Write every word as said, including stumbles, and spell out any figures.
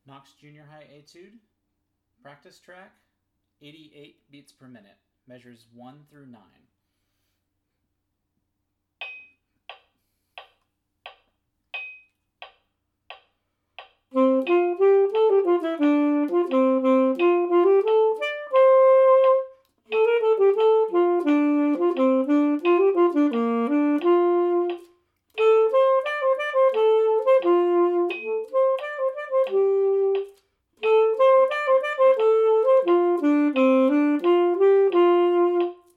Knox Junior High Etude. Practice track, eighty-eight beats per minute. Measures one through nine.